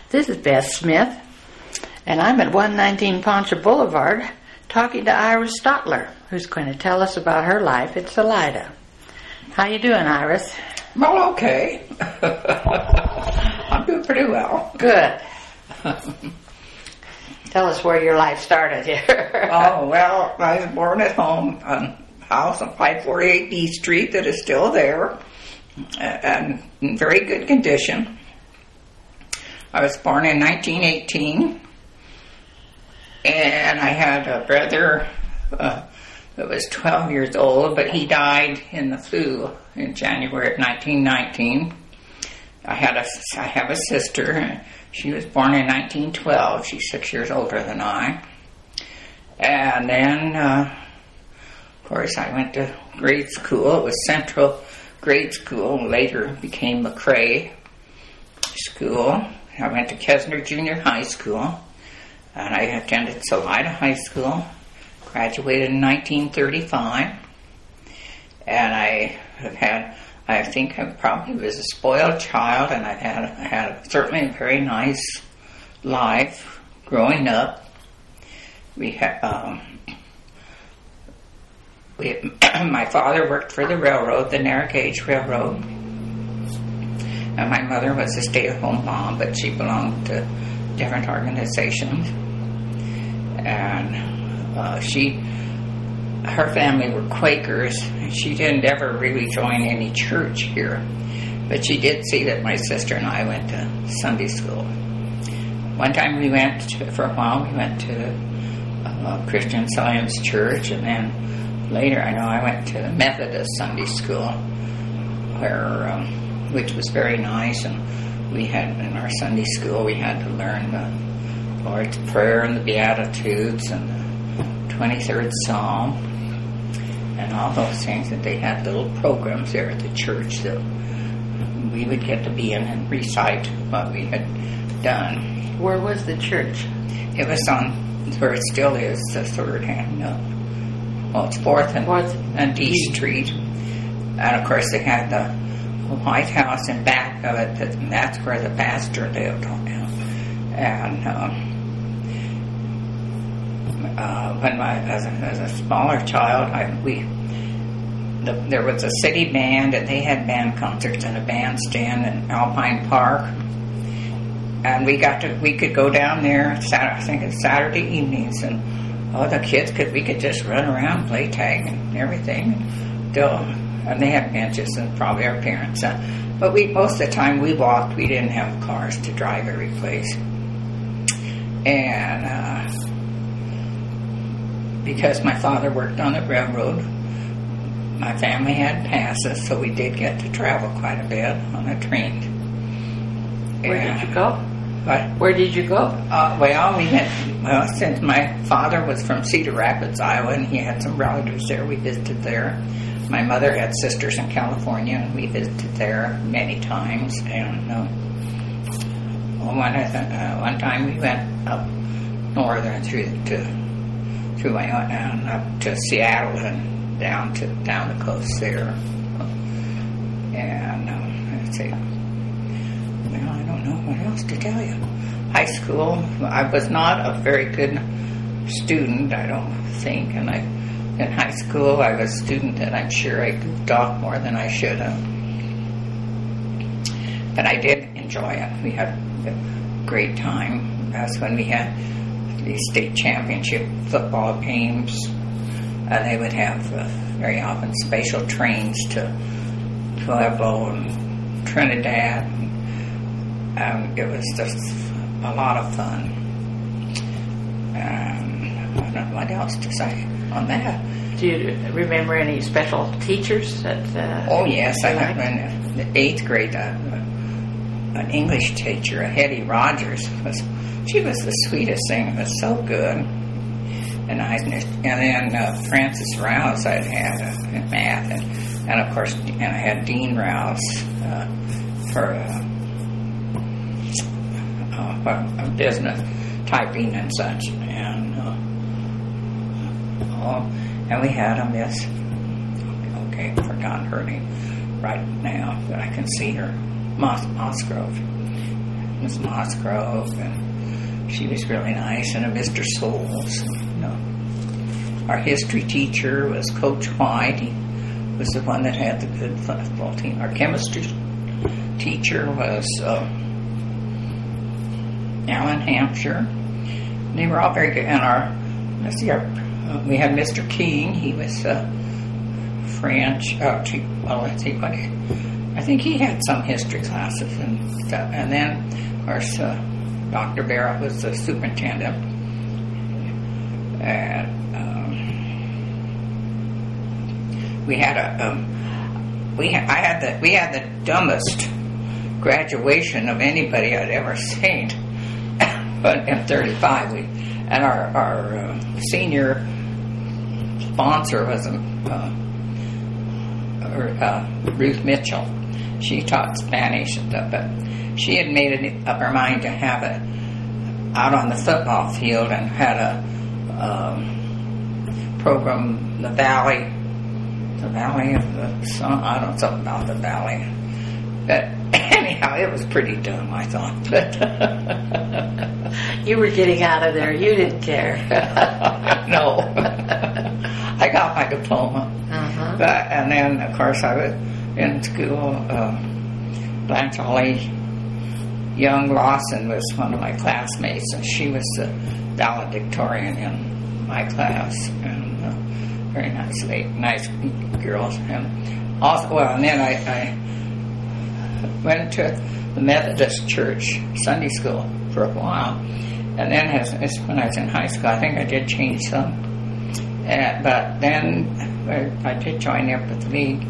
This is Beth Smith, and I'm at 119 Poncha Boulevard talking to Iris Stotler, who's going to tell us about her life at Salida. How you doing, Iris? Well, okay. I'm doing pretty well. Good. Tell us where your life started here. Oh, well, I was born at home on a house on 548 D Street that is still there and in very good condition. I was born in 1918, and I had a brother that was 12 years old, but he died in the flu in January of 1919. I have a sister. She was born in 1912. She's 6 years older than I. And then, of course, I went to grade school. It was Central Grade School, later became McCrae School. I went to Kesner Junior High School, and I attended Salida High School, graduated in 1935, and I think I probably was a spoiled child, and I had certainly a very nice life growing up. My father worked for the railroad, the Narrow Gauge Railroad, and my mother was a stay-at-home mom, but she belonged to different organizations. And her family were Quakers, and she didn't ever really join any church here. But she did see that my sister and I went to Sunday school. One time for a while, we went to Christian Science Church, and then later I went to the Methodist Sunday school, which was very nice, and we had, in our Sunday school, we had to learn the Lord's Prayer and the Beatitudes and the 23rd Psalm and all those things, that they had little programs there at the church that we would get to be in and recite what we had done. Where was the church? It was on where it still is, the third hand. It's 4th and D Street. And of course they had the White House in back of it, and that's where the pastor lived. And as a smaller child, there was a city band, and they had band concerts in a bandstand in Alpine Park. And we could go down there. I think it's Saturday evenings, and the kids we could just run around, play tag and everything. And they had benches, and probably our parents. But most of the time we walked. We didn't have cars to drive every place. And because my father worked on the railroad, my family had passes, so we did get to travel quite a bit on a train. Where did you go? What? Where did you go? Since my father was from Cedar Rapids, Iowa, and he had some relatives there, we visited there. My mother had sisters in California, and we visited there many times. And one time we went up northern through Wyoming, up to Seattle, and down the coast there. And let's see. Well, I don't know what else to tell you. High school, I was not a very good student, I don't think, and in high school, I was a student that I'm sure I goofed off more than I should have. But I did enjoy it. We had a great time. That's when we had the state championship football games. They would have very often special trains to Pueblo and Trinidad. It was just a lot of fun. I don't know what else to say on that. Do you remember any special teachers? Oh, yes. I had in the 8th grade an English teacher, Hetty Rogers. She was the sweetest thing. It was so good. And then Frances Rouse I'd had in math. And of course, I had Dean Rouse for business, typing and such. And we had a miss. Okay, I've forgotten her name right now, but I can see her. Musgrove. Miss Mosgrove, and she was really nice, and a Mr. Souls. Our history teacher was Coach White. He was the one that had the good football team. Our chemistry teacher was Alan Hampshire. They were all very good. And we had Mr. King. He was French. Let's see what I think he had some history classes and stuff. And then, of course, Dr. Barrett was the superintendent. And we had we had the dumbest graduation of anybody I'd ever seen. But in 35, and our senior sponsor was Ruth Mitchell. She taught Spanish and stuff, but she had made it up her mind to have it out on the football field and had a program, the Valley of the Sun. I don't know something about the Valley, but anyhow, it was pretty dumb, I thought. You were getting out of there. You didn't care. No. I got my diploma. Uh-huh. And then, of course, I was in school. Blanche Holly Young Lawson was one of my classmates, and she was the valedictorian in my class. And very nice girls. And also, and then I went to the Methodist Church Sunday school for a while, and then when I was in high school, I think I did change some. But then I did join the Empathy League.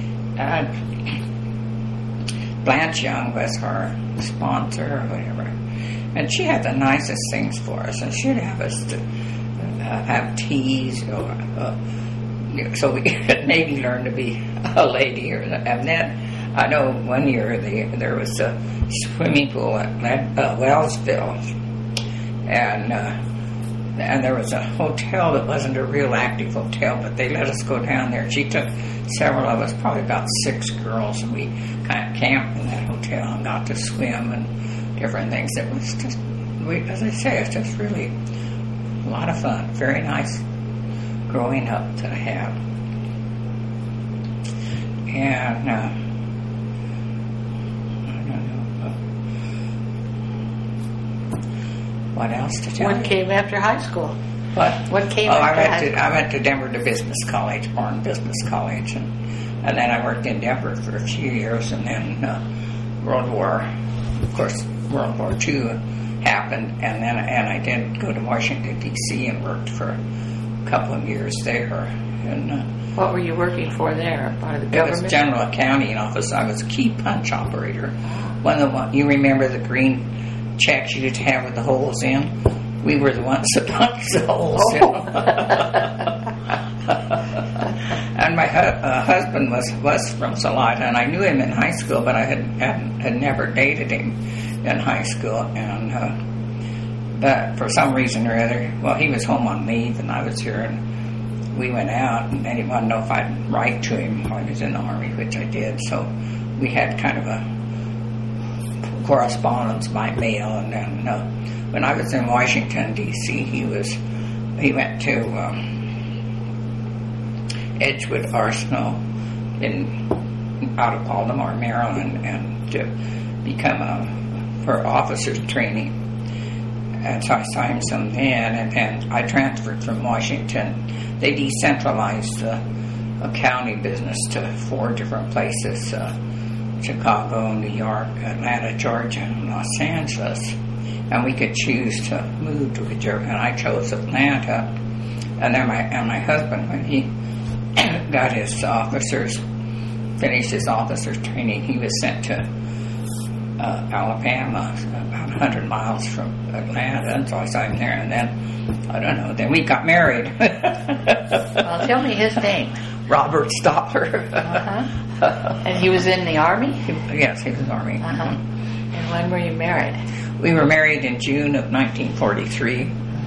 Blanche Young was our sponsor or whatever, and she had the nicest things for us, and she'd have us to have teas, so we could maybe learn to be a lady. And then I know one year there was a swimming pool at Wellsville, and there was a hotel that wasn't a real active hotel, but they let us go down there. She took several of us, probably about 6 girls, and we kind of camped in that hotel and got to swim and different things. It was just, as I say, it's just really a lot of fun. Very nice growing up to have. And I don't know what else to tell you. What came after high school? What came after high school? I went to Denver to Business College, Bourne Business College, and then I worked in Denver for a few years, and then World War II happened, and I did go to Washington, D.C. and worked for a couple of years there. And what were you working for there? Part of the government? It was General Accounting Office. I was a key punch operator. You remember the green checks you used to have with the holes in? We were the ones that punched the holes in. And my husband was from Salida, and I knew him in high school, but I had never dated him in high school. And but for some reason or other, he was home on leave, and I was here, and we went out, and he wanted to know if I'd write to him while he was in the Army, which I did. So we had kind of a correspondence by mail, and then when I was in Washington, D.C., he went to Edgewood Arsenal out of Baltimore, Maryland, and to become for officers training. And so I signed some then, and then I transferred from Washington. They decentralized the accounting business to 4 different places: Chicago, New York, Atlanta, Georgia, and Los Angeles. And we could choose to move to whichever, and I chose Atlanta. And then my husband, when he got his finished his officers training, he was sent to Alabama, about 100 miles from Atlanta, and so I signed there. And then, I don't know, then we got married. Well, tell me his name. Robert Stoller. Uh-huh. And he was in the Army? Yes, he was in the Army. Uh-huh. And when were you married? We were married in June of 1943.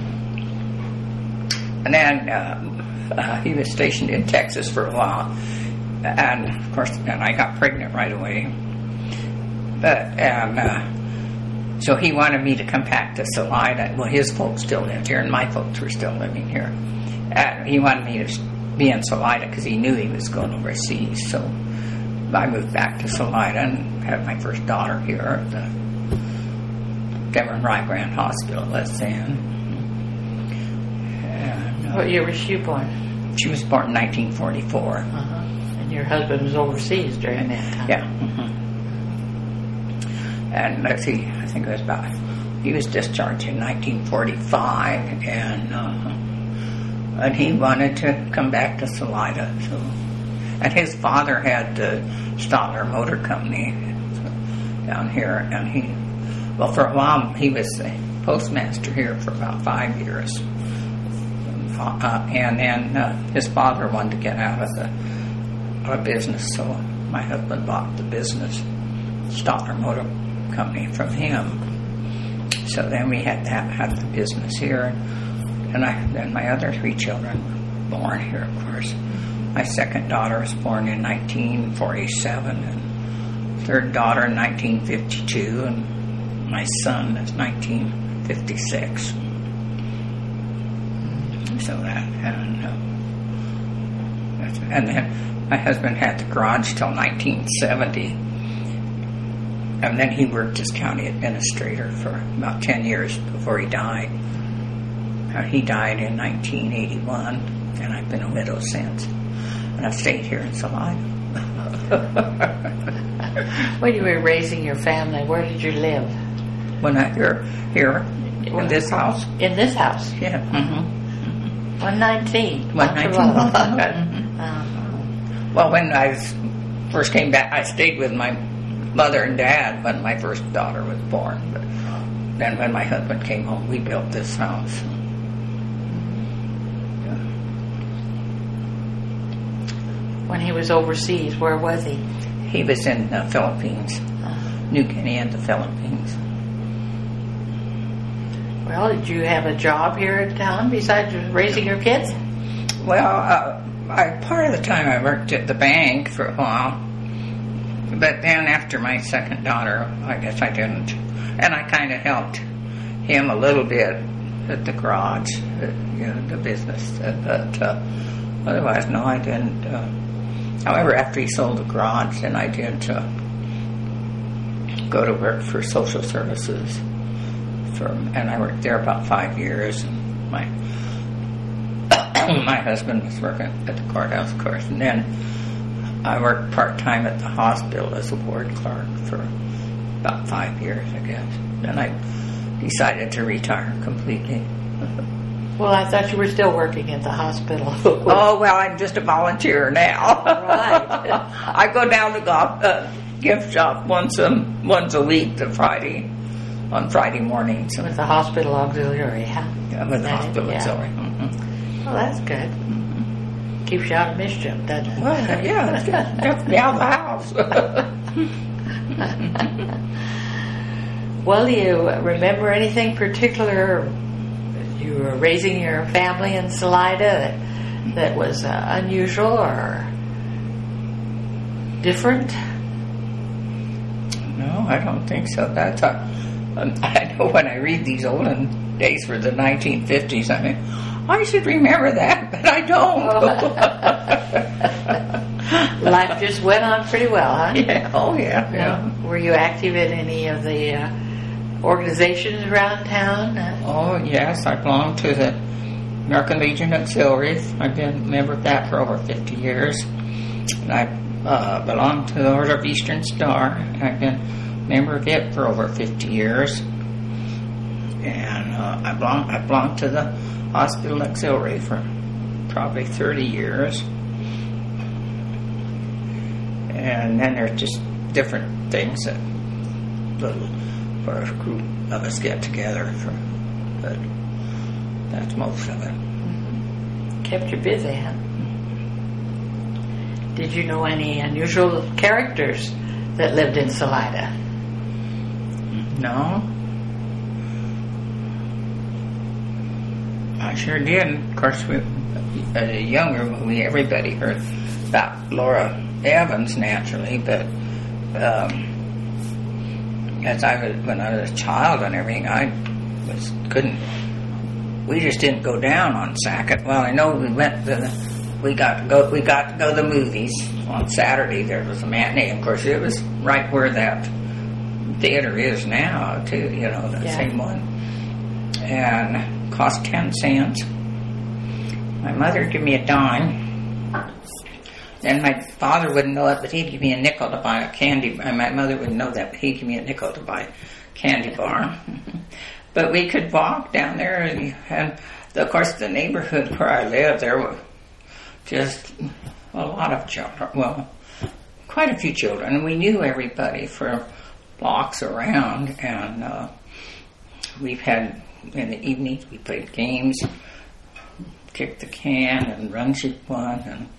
And then he was stationed in Texas for a while. And, of course, I got pregnant right away. But So he wanted me to come back to Salida. Well, his folks still lived here, and my folks were still living here. He wanted me to be in Salida because he knew he was going overseas. So I moved back to Salida and had my first daughter here at the Demer Rybrandt Hospital, West End. And, What year was she born? She was born in 1944. And your husband was overseas during that time? Yeah. And let's see, I think it was he was discharged in 1945, and he wanted to come back to Salida. So, and his father had the Stotler Motor Company down here, and for a while, he was the postmaster here for about 5 years. And then his father wanted to get out of the business, so my husband bought the business, Stotler Motor Company, from him. So then we had the business here, and then my other 3 children were born here, of course. My second daughter was born in 1947, and third daughter in 1952, and my son is 1956. So and then my husband had the garage till 1970, and then he worked as county administrator for about 10 years before he died. He died in 1981, and I've been a widow since, and I've stayed here in Salida. When you were raising your family, where did you live? When here in this house. In this house? Yeah. 119. 119. Well, when I first came back, I stayed with my mother and dad when my first daughter was born. But then when my husband came home, we built this house. When he was overseas, where was he? He was in the Philippines, New Guinea and the Philippines. Well, did you have a job here in town besides raising your kids? Well, part of the time I worked at the bank for a while, but then after my second daughter, I guess I didn't. And I kind of helped him a little bit at the garage, the business, but otherwise, no, I didn't. However, after he sold the garage, then I did go to work for social services. And I worked there about 5 years. And my husband was working at the courthouse, of course. And then I worked part-time at the hospital as a ward clerk for about 5 years, I guess. Then I decided to retire completely. Well, I thought you were still working at the hospital. Oh, well, I'm just a volunteer now. Right. I go down to the gift shop once a week on Friday mornings. With the hospital auxiliary, huh? Yeah, with the hospital auxiliary. Mm-hmm. Well, that's good. Mm-hmm. Keeps you out of mischief, doesn't it? Well, yeah, it gets me out of the house. Well, do you remember anything particular? You were raising your family in Salida that was unusual or different? No, I don't think so. I know when I read these olden days for the 1950s, I mean, I should remember that, but I don't. Life just went on pretty well, huh? Yeah. Oh, yeah. Were you active in any of the organizations around town? Oh, yes. I belong to the American Legion Auxiliaries. I've been a member of that for over 50 years. And I belong to the Order of Eastern Star. I've been a member of it for over 50 years. And I belong to the Hospital Auxiliary for probably 30 years. And then there's just different things that where a group of us get together for, but that's most of it. Kept you busy, huh? Did you know any unusual characters that lived in Salida? No. I sure did. Of course, as a younger movie, everybody heard about Laura Evans, naturally, but when I was a child and everything, we just didn't go down on Sackett. Well, I know we got to go to the movies on Saturday. There was a matinee. Of course, it was right where that theater is now, too. The same one, and cost 10 cents. My mother would give me a dime. And my father wouldn't know it, but he'd give me a nickel to buy a candy. And my mother wouldn't know that, but he'd give me a nickel to buy a candy bar. But we could walk down there, and of course, the neighborhood where I lived, there were just a lot of children. Well, quite a few children, and we knew everybody for blocks around. And we've had in the evenings we played games, kick the can, and run, shoot one, and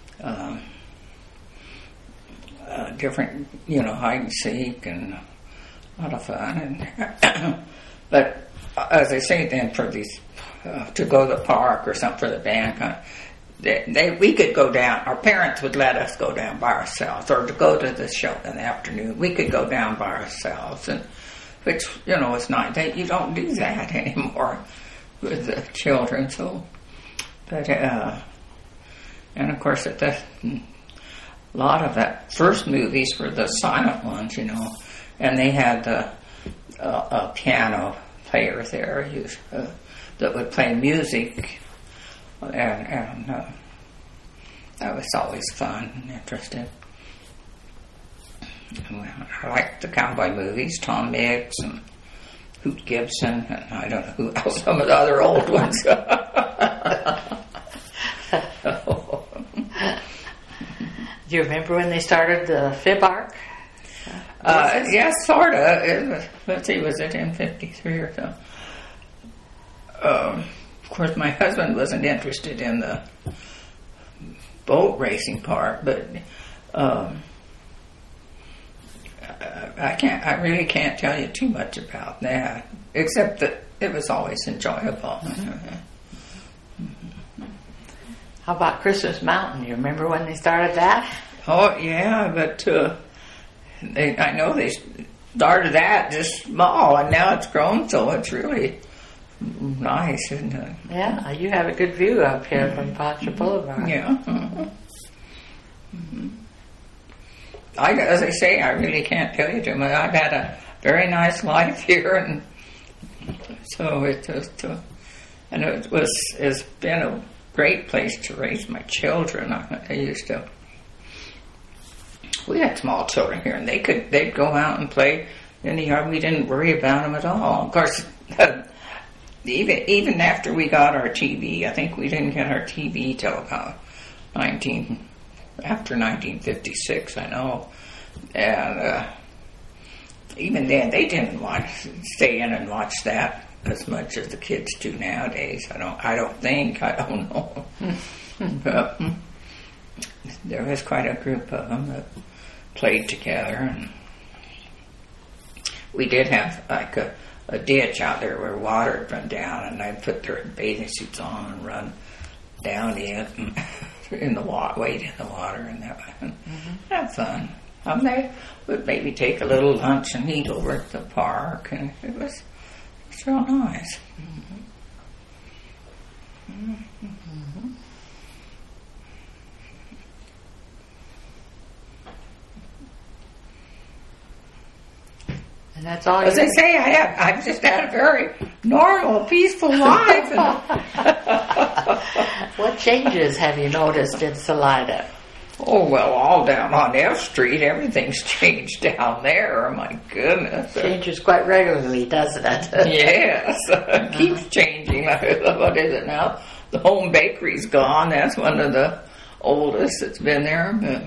different, hide and seek, and a lot of fun. And but as I say, then for these to go to the park or something for the band, we could go down. Our parents would let us go down by ourselves, or to go to the show in the afternoon. We could go down by ourselves, and which is not that you don't do that anymore with the children. So, but. And of course, a lot of that first movies were the silent ones, and they had a piano player there that would play music, and that was always fun and interesting. I liked the cowboy movies, Tom Mix and Hoot Gibson, and I don't know who else, some of the other old ones. Do you remember when they started the Fib Arc? Yes, sort of. Let's see, was it in 53 or so? Of course, my husband wasn't interested in the boat racing part, but I really can't tell you too much about that, except that it was always enjoyable. How about Christmas Mountain? You remember when they started that? Oh, yeah, but I know they started that just small, and now it's grown, so it's really nice, isn't it? Yeah, you have a good view up here from Poncha Boulevard. Yeah. Mm-hmm. As I say, I really can't tell you too much. I've had a very nice life here, and so it's been a great place to raise my children. We had small children here, and they'd go out and play in the yard. We didn't worry about them at all. Of course, even after we got our TV, I think we didn't get our TV till about after 1956. I know, and even then they didn't stay in and watch that as much as the kids do nowadays. I don't know. But there was quite a group of them that played together, and we did have like a ditch out there where water had run down, and I'd put their bathing suits on and run down it and wade in the water, and that was have fun. They would maybe take a little lunch and eat over at the park, and it was real nice. And that's all. As I say, I've just had a very normal, peaceful life. What changes have you noticed in Salida? Oh, well, all down on F Street, everything's changed down there. Oh, my goodness. Changes quite regularly, doesn't it? Yes, it keeps changing. What is it now? The Home Bakery's gone. That's one of the oldest that's been there. But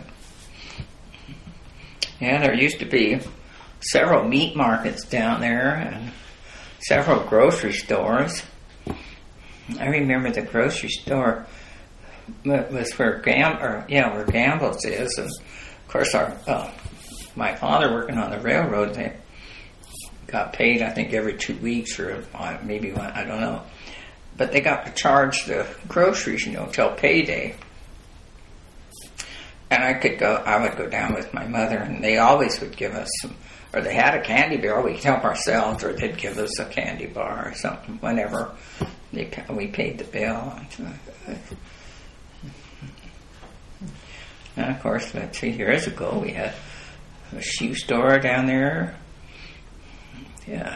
yeah, there used to be several meat markets down there and several grocery stores. I remember the grocery store was where Gamble's is, and of course my father working on the railroad, they got paid I think every 2 weeks or maybe one, I don't know, but they got to charge the groceries till payday. And I would go down with my mother, and they always would give us or they had a candy bar, we could help ourselves, or they'd give us a candy bar or something whenever we paid the bill. And of course, 3 years ago, we had a shoe store down there. Yeah.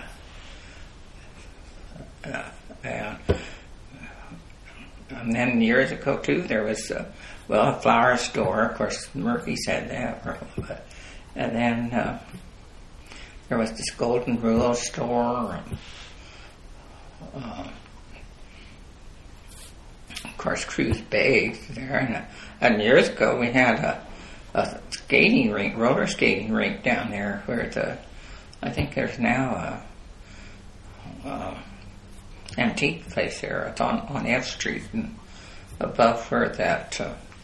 And then years ago, too, there was, a flower store. Of course, Murphy's had that. And then there was this Golden Rule store. And, of course, Cruz Bay there. And years ago, we had a skating rink, roller skating rink down there where I think there's now a antique place there. It's on F Street and above where that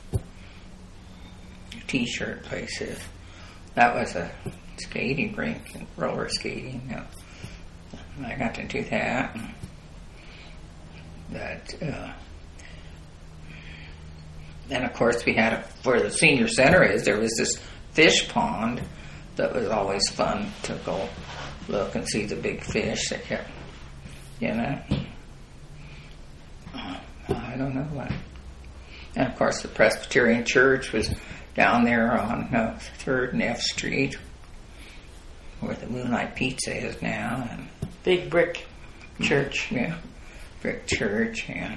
T-shirt place is. That was a skating rink and roller skating. I got to do that. Then, of course, we had where the senior center is, there was this fish pond that was always fun to go look and see the big fish that kept, I don't know what. And, of course, the Presbyterian Church was down there on 3rd and F Street, where the Moonlight Pizza is now. And big brick church. Yeah, brick church. And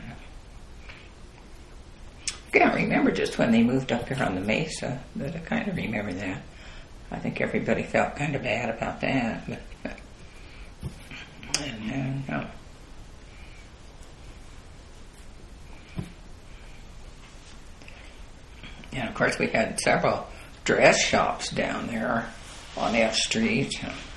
I can't remember just when they moved up here on the Mesa, but I kind of remember that. I think everybody felt kind of bad about that. And of course, we had several dress shops down there on F Street.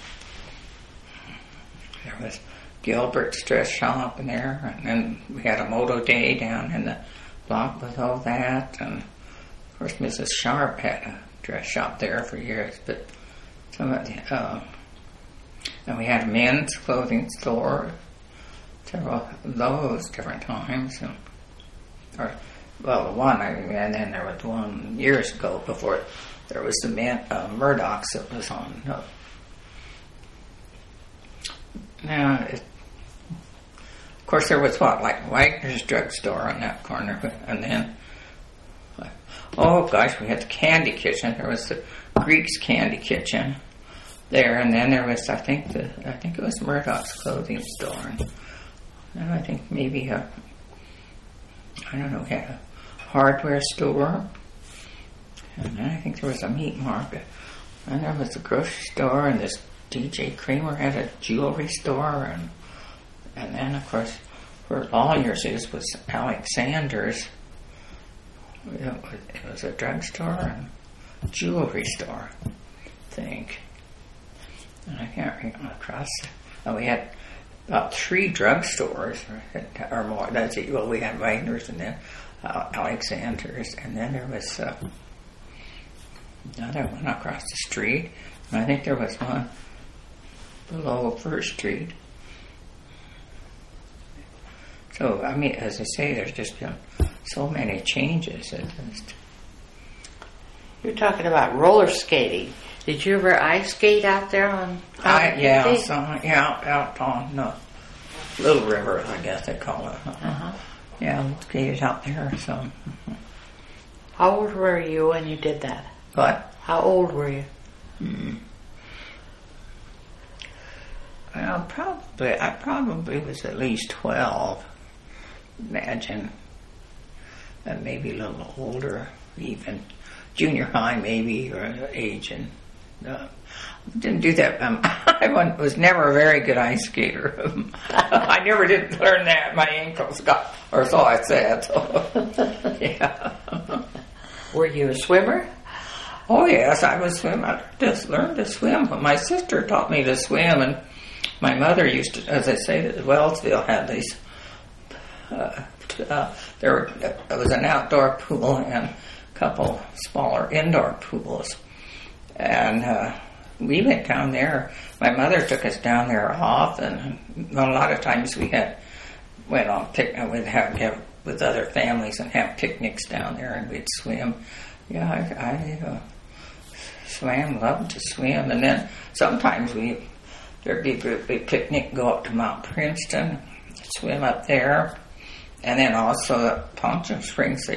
There was Gilbert's dress shop in there, and then we had a Moto Day down in the block with all that. And of course, Mrs. Sharp had a dress shop there for years, but some of the, and we had a men's clothing store, several of those different times. And then there was one years ago before there was the Murdoch's that was on. Of course, there was Wagner's drugstore on that corner, and then, we had the Candy Kitchen. There was the Greek's Candy Kitchen there, and then there was, I think it was Murdoch's clothing store, and I think maybe we had a hardware store, and then I think there was a meat market, and there was a grocery store, and this DJ Kramer had a jewelry store, and then, of course, where Lawyers is was Alexander's. It was a drugstore and a jewelry store, I think. And I can't remember across. We had about 3 drugstores or more. That's it. Well, we had Wagner's and then Alexander's, and then there was another one across the street. And I think there was one below First Street. So, as I say, there's just been so many changes. You're talking about roller skating. Did you ever ice skate out there on? Out on Little River, I guess they call it. Yeah, skated out there. So. How old were you when you did that? What? How old were you? Well, I probably was at least 12. Imagine, and maybe a little older, even junior high, maybe, or age. And didn't do that. I was never a very good ice skater. I never did learn that. My ankles got, or so I said. So, yeah. Were you a swimmer? Oh yes, I was swim. I just learned to swim. But my sister taught me to swim, and my mother used to, as I say, Wellsville had these. There was an outdoor pool and a couple smaller indoor pools, and we went down there. My mother took us down there often. A lot of times we went on picnic. We'd have with other families and have picnics down there, and we'd swim. Yeah, I swam, loved to swim. And then sometimes there'd be a big picnic, go up to Mount Princeton, swim up there. And then also at Poncha Springs,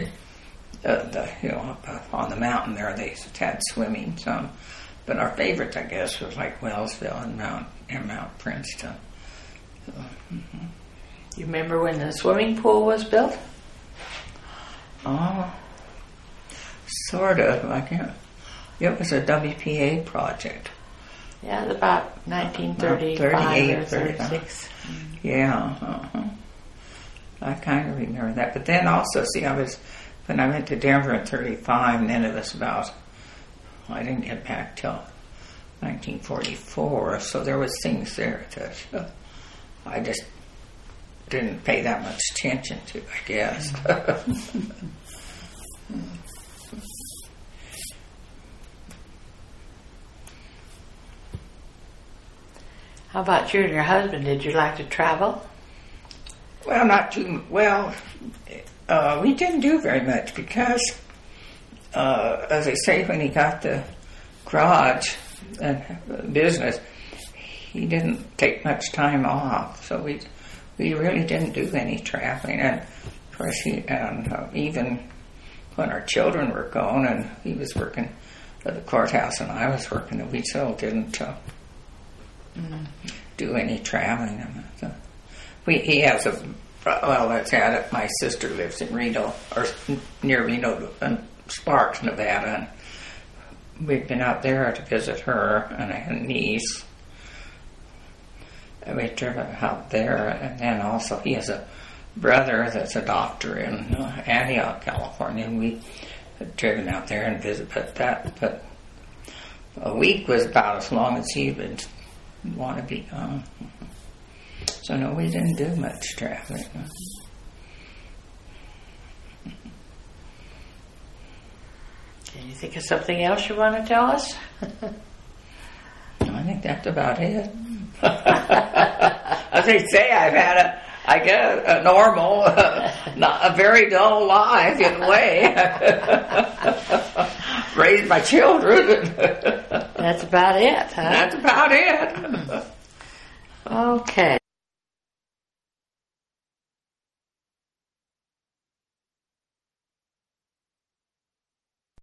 up on the mountain there, they had swimming some. But our favorites, I guess, was like Wellsville and Mount Princeton. So, You remember when the swimming pool was built? Oh, sort of. It was a WPA project. Yeah, it was about 1935 or 36. Yeah. I kind of remember that. But then also, when I went to Denver in 35, and then it was I didn't get back till 1944, so there was things there that I just didn't pay that much attention to, I guess. How about you and your husband? Did you like to travel? Well, not too well. We didn't do very much because, as I say, when he got the garage and business, he didn't take much time off. So we really didn't do any traveling. And of course, even when our children were gone and he was working at the courthouse and I was working, we still didn't do any traveling. He has my sister lives in Reno, or near Reno, Sparks, Nevada. And we've been out there to visit her, and I had a niece. And we've driven out there, and then also he has a brother that's a doctor in Antioch, California, and we had driven out there and visited. But a week was about as long as he would want to be gone. So no, we didn't do much traveling. Can you think of something else you want to tell us? I think that's about it. As they say, I've had a normal, not a very dull life in a way. Raised my children. That's about it, huh? That's about it. Okay.